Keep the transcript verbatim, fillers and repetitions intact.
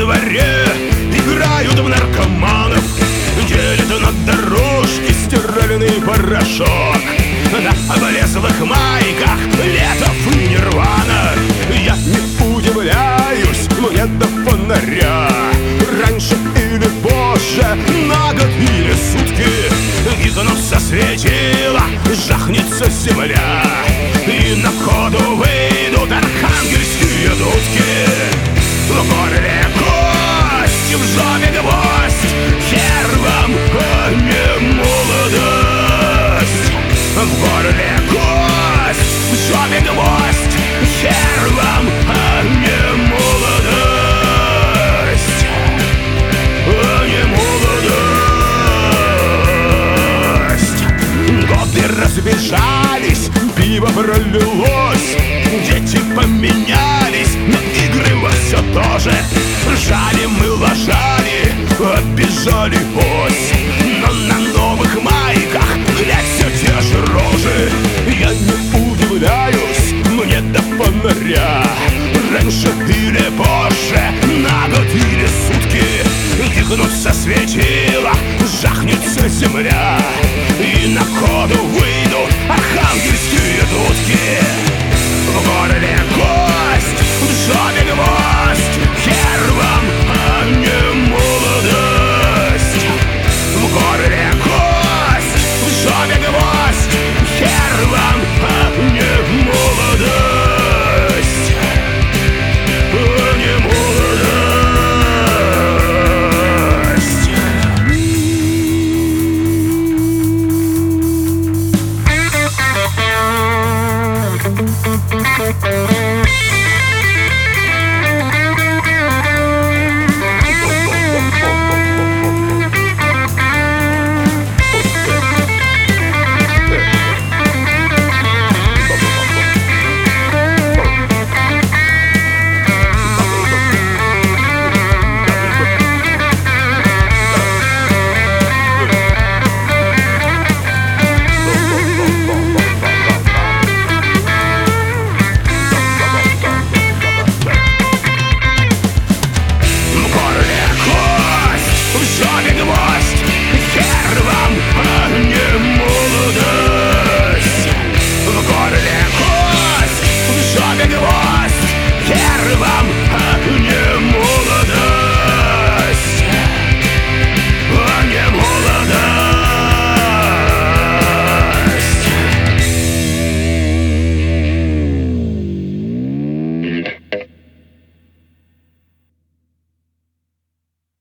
дворе играют в наркоманов, делят на дорожке стиральный порошок. На облезлых майках Летов и Нирвана. Я не удивляюсь, мне до фонаря. Раньше или позже, на год или сутки, гигнутся светила, жахнется земля, и на ходу выйдут архангельские дудки. В горле кость, в жопе гвоздь, хер вам, а не молодость. В горле кость, в жопе гвоздь, хер вам, а не молодость. А не молодость. Годы разбежались, пиво пролилось, дети поменялись, но игры во все то же. Ржали мы, лажали, обижали